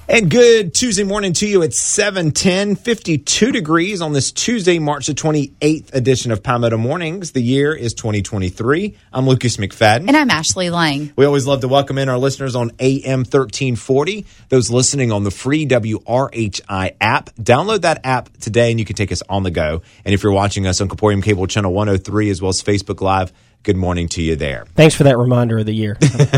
And good Tuesday morning to you. It's 7:10, 52 degrees on this Tuesday, March the 28th edition of Palmetto Mornings. The year is 2023. I'm Lucas McFadden. And I'm Ashley Lang. We always love to welcome in our listeners on AM 1340, those listening on the free WRHI app. Download that app today and you can take us on the go. And if you're watching us on Caporium Cable Channel 103 as well as Facebook Live, good morning to you there. Thanks for that reminder of the year.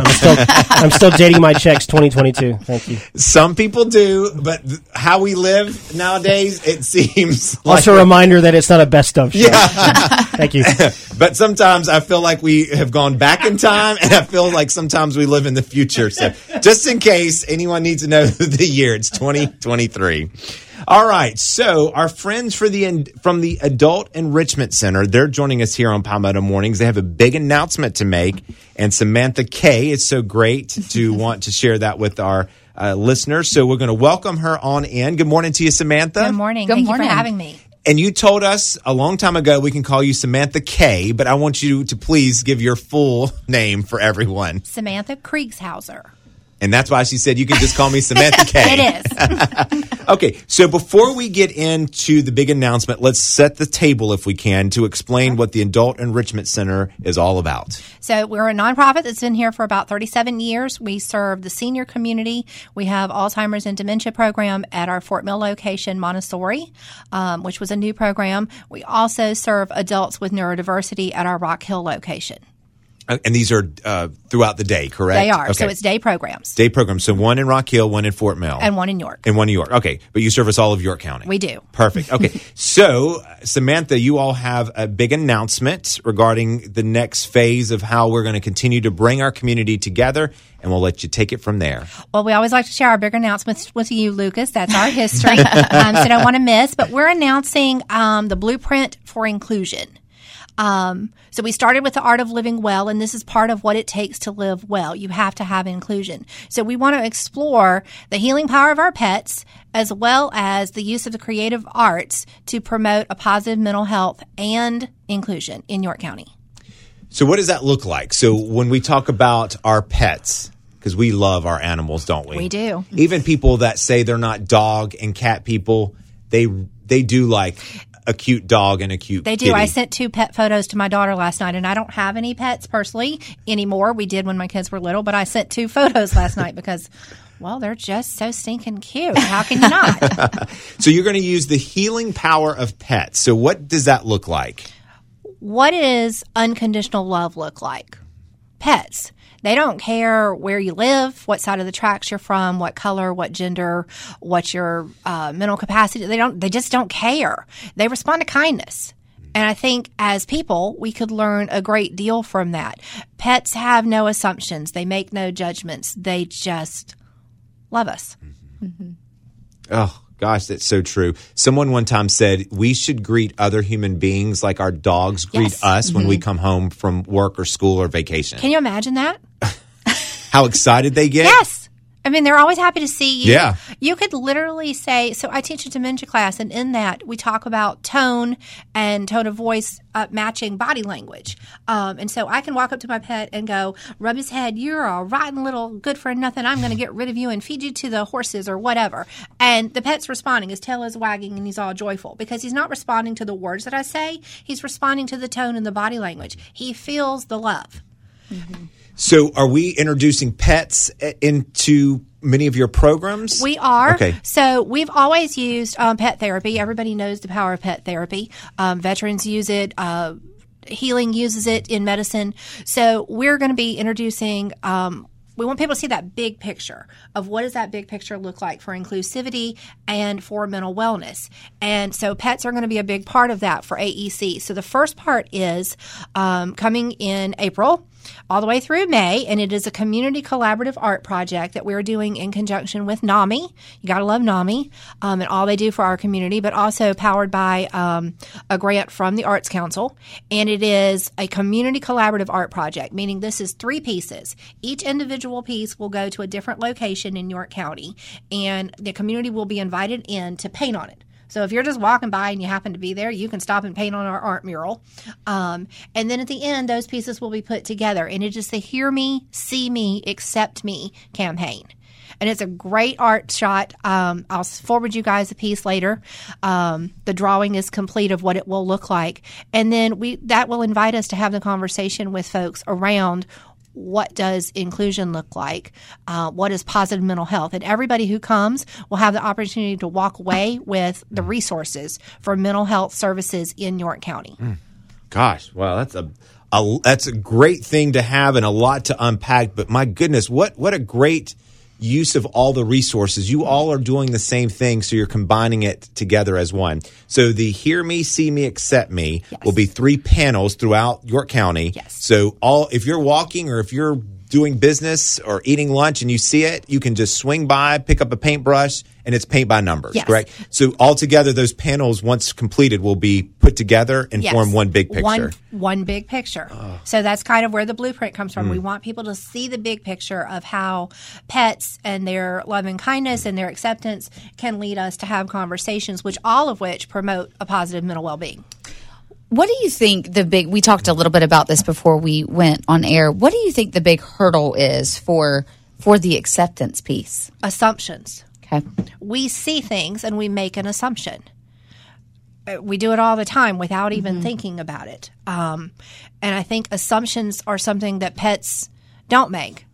I'm still dating my checks 2022. Thank you. Some people do, but how we live nowadays, it seems like... Also a reminder that it's not a best of show. Yeah. Thank you. But sometimes I feel like we have gone back in time, and I feel like sometimes we live in the future. So just in case anyone needs to know the year, it's 2023. All right, so our friends from the Adult Enrichment Center, they're joining us here on Palmetto Mornings. They have a big announcement to make, and Samantha Kay is so great to want to share that with our listeners. So we're going to welcome her on in. Good morning to you, Samantha. Good morning. Good Thank morning. you for having me. And you told us a long time ago we can call you Samantha Kay, but I want you to please give your full name for everyone. Samantha Kriegshauser. And that's why she said you can just call me Samantha Kay. It is. Okay, so before we get into the big announcement, let's set the table, if we can, to explain what the Adult Enrichment Center is all about. So we're a nonprofit that's been here for about 37 years. We serve the senior community. We have Alzheimer's and dementia program at our Fort Mill location, Montessori, which was a new program. We also serve adults with neurodiversity at our Rock Hill location. And these are throughout the day, correct? They are. Okay. So it's day programs. Day programs. So one in Rock Hill, one in Fort Mill. And one in York. And one in York. Okay. But you service all of York County. We do. Perfect. Okay. So, Samantha, you all have a big announcement regarding the next phase of how we're going to continue to bring our community together, and we'll let you take it from there. Well, we always like to share our big announcements with you, Lucas. That's our history. So don't want to miss. But we're announcing the Blueprint for Inclusion. So we started with the Art of Living Well, and this is part of what it takes to live well. You have to have inclusion. So we want to explore the healing power of our pets as well as the use of the creative arts to promote a positive mental health and inclusion in York County. So what does that look like? So when we talk about our pets, because we love our animals, don't we? We do. Even people that say they're not dog and cat people, they do like a cute dog and a cute They do. kitty. I sent 2 pet photos to my daughter last night, and I don't have any pets personally anymore. We did when my kids were little, but I sent 2 photos last night because, well, they're just so stinking cute. How can you not? So you're going to use the healing power of pets. So what does that look like? What does unconditional love look like? Pets. They don't care where you live, what side of the tracks you're from, what color, what gender, what your mental capacity. They just don't care. They respond to kindness. And I think as people, we could learn a great deal from that. Pets have no assumptions. They make no judgments. They just love us. Mm-hmm. Oh, gosh, that's so true. Someone one time said we should greet other human beings like our dogs greet Yes. us when we come home from work or school or vacation. Can you imagine that? How excited they get? Yes. I mean, they're always happy to see you. Yeah. You could literally say, so I teach a dementia class, and in that we talk about tone and tone of voice matching body language. And so I can walk up to my pet and go, rub his head, you're a rotten little good for nothing. I'm going to get rid of you and feed you to the horses or whatever. And the pet's responding. His tail is wagging and he's all joyful because he's not responding to the words that I say. He's responding to the tone and the body language. He feels the love. Mm-hmm. So are we introducing pets into many of your programs? We are. Okay. So we've always used pet therapy. Everybody knows the power of pet therapy. Veterans use it. Healing uses it in medicine. So we're going to be introducing we want people to see that big picture of what does that big picture look like for inclusivity and for mental wellness. And so pets are going to be a big part of that for AEC. So the first part is coming in April all the way through May, and it is a community collaborative art project that we're doing in conjunction with NAMI. You got to love NAMI and all they do for our community, but also powered by a grant from the Arts Council. And it is a community collaborative art project, meaning this is 3 pieces. Each individual piece will go to a different location in York County, and the community will be invited in to paint on it. So if you're just walking by and you happen to be there, you can stop and paint on our art mural. And then at the end, those pieces will be put together. And it is the Hear Me, See Me, Accept Me campaign. And it's a great art shot. I'll forward you guys a piece later. The drawing is complete of what it will look like. And then that will invite us to have the conversation with folks around what does inclusion look like? What is positive mental health? And everybody who comes will have the opportunity to walk away with the resources for mental health services in York County. Gosh, wow, that's a great thing to have and a lot to unpack. But my goodness, what a great use of all the resources. You all are doing the same thing, so you're combining it together as one. So the Hear Me, See Me, Accept Me will be 3 panels throughout York County. Yes. So if you're walking or if you're doing business or eating lunch and you see it, you can just swing by, pick up a paintbrush, and it's paint by numbers, correct? So altogether, those panels, once completed, will be put together and form one big picture. One big picture. So that's kind of where the blueprint comes from. We want people to see the big picture of how pets and their love and kindness and their acceptance can lead us to have conversations, all of which promote a positive mental well-being. What do you think we talked a little bit about this before we went on air. What do you think the big hurdle is for the acceptance piece? Assumptions. Okay. We see things and we make an assumption. We do it all the time without even thinking about it. And I think assumptions are something that pets don't make.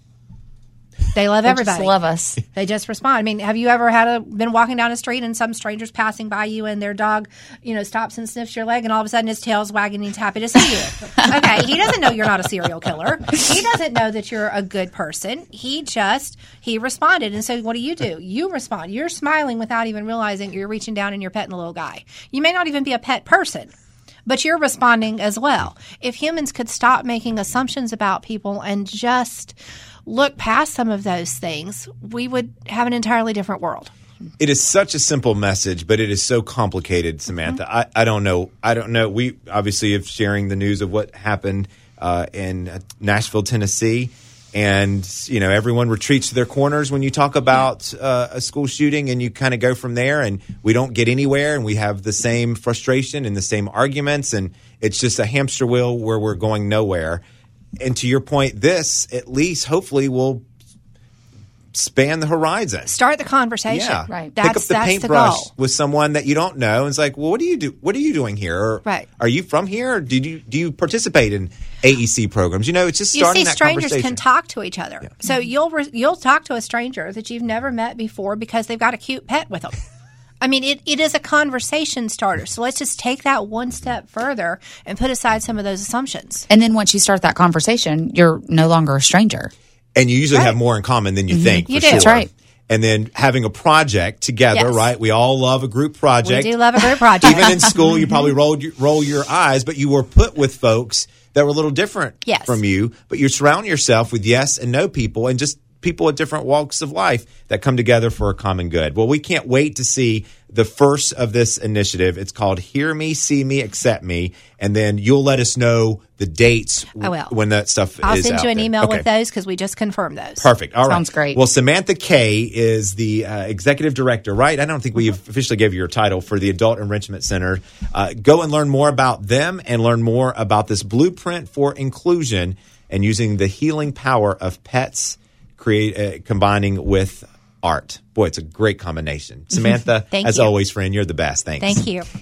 They love everybody. Just love us. They just respond. I mean, have you ever been walking down a street and some stranger's passing by you and their dog, stops and sniffs your leg and all of a sudden his tail's wagging and he's happy to see you? Okay, he doesn't know you're not a serial killer. He doesn't know that you're a good person. He responded. And so what do? You respond. You're smiling without even realizing you're reaching down and you're petting a little guy. You may not even be a pet person, but you're responding as well. If humans could stop making assumptions about people and just look past some of those things, we would have an entirely different world. It is such a simple message, but it is so complicated, Samantha. I don't know. We obviously are sharing the news of what happened in Nashville, Tennessee. And, everyone retreats to their corners when you talk about a school shooting, and you kind of go from there, and we don't get anywhere, and we have the same frustration and the same arguments, and it's just a hamster wheel where we're going nowhere. And to your point, this at least hopefully will span the horizon. Start the conversation. Yeah. Right. Pick up the paintbrush with someone that you don't know. And it's like, well, what do you do? What are you doing here? Or, right. Are you from here? Or do you participate in AEC programs? It's just starting that conversation. Strangers can talk to each other. Yeah. So you'll talk to a stranger that you've never met before because they've got a cute pet with them. I mean, it is a conversation starter. So let's just take that one step further and put aside some of those assumptions. And then once you start that conversation, you're no longer a stranger. And you usually have more in common than you think. You for do. Sure. That's right. And then having a project together, right? We all love a group project. We do love a group project. Even in school, you probably roll your eyes, but you were put with folks that were a little different from you. But you surround yourself with yes and no people, and just people at different walks of life that come together for a common good. Well, we can't wait to see the first of this initiative. It's called Hear Me, See Me, Accept Me. And then you'll let us know the dates when that stuff is out. I'll send you an email with those because we just confirmed those. Perfect. All right. Sounds great. Well, Samantha Kay is the executive director, right? I don't think we officially gave you your title for the Adult Enrichment Center. Go and learn more about them and learn more about this blueprint for inclusion and using the healing power of pets, combining with art. Boy, it's a great combination. Samantha, as always, friend, you're the best. Thanks. Thank you.